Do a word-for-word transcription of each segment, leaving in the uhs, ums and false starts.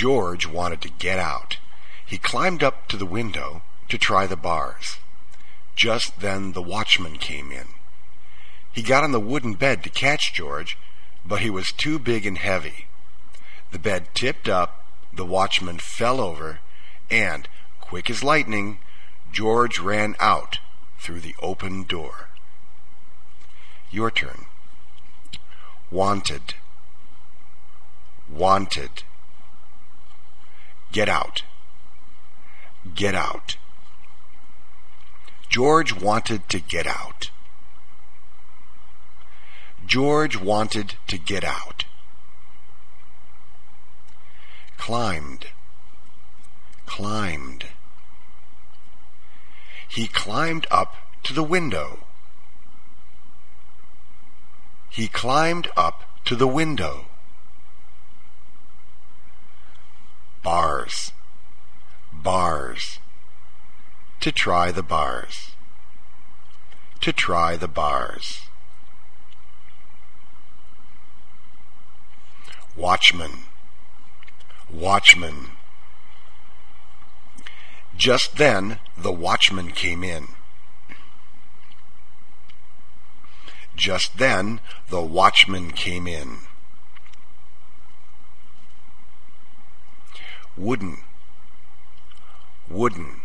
George wanted to get out. He climbed up to the window to try the bars. Just then the watchman came in. He got on the wooden bed to catch George, but he was too big and heavy. The bed tipped up, the watchman fell over, and, quick as lightning, George ran out through the open door. Your turn. Wanted. Wanted. Get out. Get out. George wanted to get out. George wanted to get out. Climbed. Climbed. He climbed up to the window. He climbed up to the window. Bars. Bars. To try the bars. To try the bars. Watchman. Watchman. Just then the watchman came in. Just then the watchman came in. Wooden. Wooden.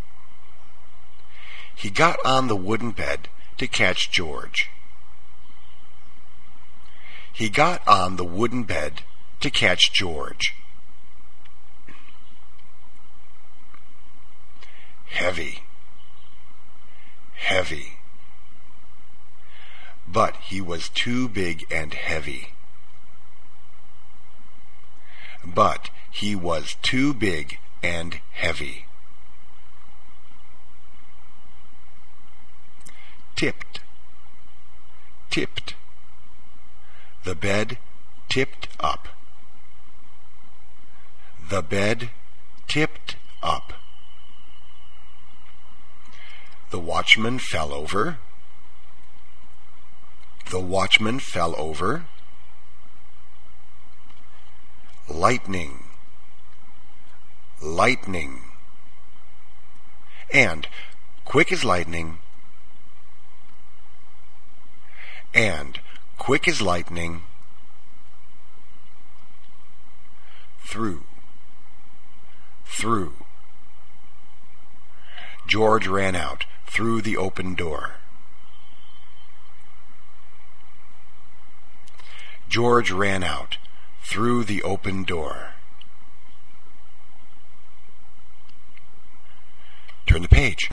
He got on the wooden bed to catch George. He got on the wooden bed to catch George. Heavy. Heavy. But he was too big and heavy. But he was too big and heavy. Tipped. Tipped. The bed tipped up. The bed tipped up. The watchman fell over. The watchman fell over. Lightning. Lightning. And, quick as lightning. And, quick as lightning. Through. Through. George ran out through the open door. George ran out through the open door. Turn the page.